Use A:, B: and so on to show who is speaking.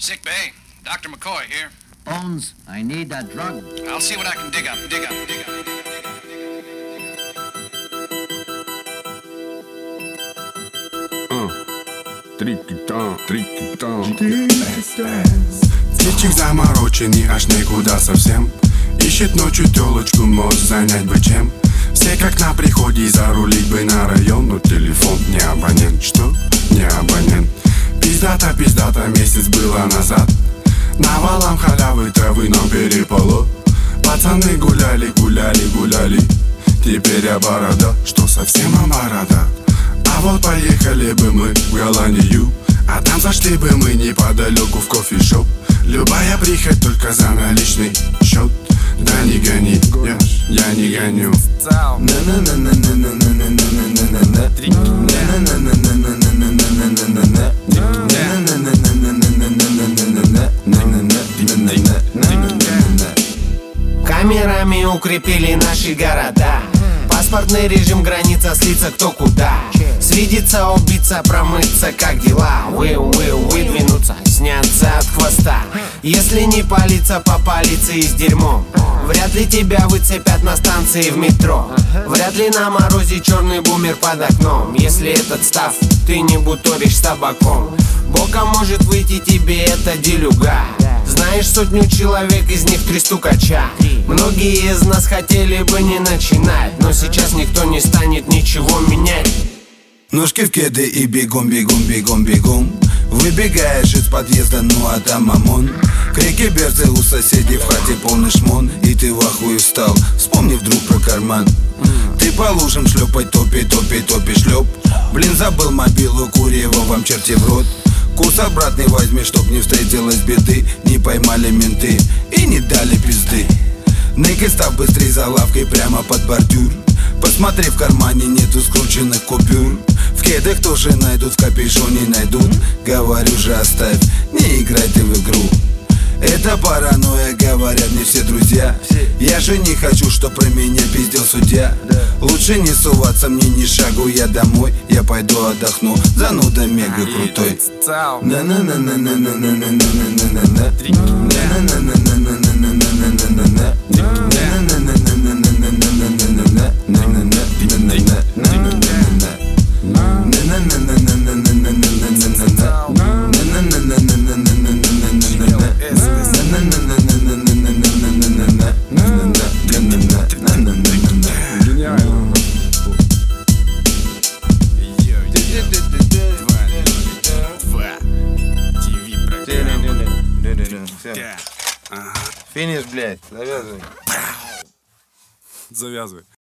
A: Sick bay. Dr. McCoy here.
B: Bones, I need that drug.
A: I'll see what I can dig up.
C: Трики-тан. Птичек замороченный аж никуда совсем. Ищет ночью телочку, может занять бы чем. Все как на приходе, зарулить бы на район. Но телефон не абонент, что? Не абонент. Пиздата, месяц было назад. Навалом халявы травы нам перепало. Пацаны гуляли. Теперь я борода, что совсем борода. А вот поехали бы мы в Голландию, а там зашли бы мы неподалеку в кофешоп. Любая прихоть только за наличный счет. Да не гони, я не гоню.
D: Камерами укрепили наши города. Паспортный режим, граница, слиться кто куда. Свидеться, убиться, промыться, как дела. Выдвинуться, сняться от хвоста. Если не палиться, попалиться и с дерьмом. Вряд ли тебя выцепят на станции в метро. Вряд ли на морозе черный бумер под окном. Если этот став, ты не буторишь с табаком. Боком может выйти тебе эта делюга. Знаешь сотню человек, из них 3 стукача. Многие из нас хотели бы не начинать, но сейчас никто не станет ничего менять.
E: Ножки в кеды и бегом. Выбегаешь из подъезда, ну а там ОМОН. Крики берцы у соседей, в хате полный шмон. И ты в ахуе встал, вспомни вдруг про карман. Ты по лужам шлепай, топи, шлеп. Блин, забыл мобилу, курево вам черти в рот. Курс обратный возьми, чтоб не встретилась беды. Не поймали менты и не дали пизды. Ныкай, став быстрей за лавкой прямо под бордюр. Посмотри, в кармане нету скрученных купюр. В кедах тоже найдут, в капюшоне найдут. Говорю же, оставь, не играй ты в игру. Это паранойя, говорят мне все друзья. Я же не хочу, чтоб про меня пиздел судья. Лучше не суваться мне ни шагу, я домой. Я пойду отдохну, зануда мега крутой. Финиш, блядь, завязывай.
C: Завязывай.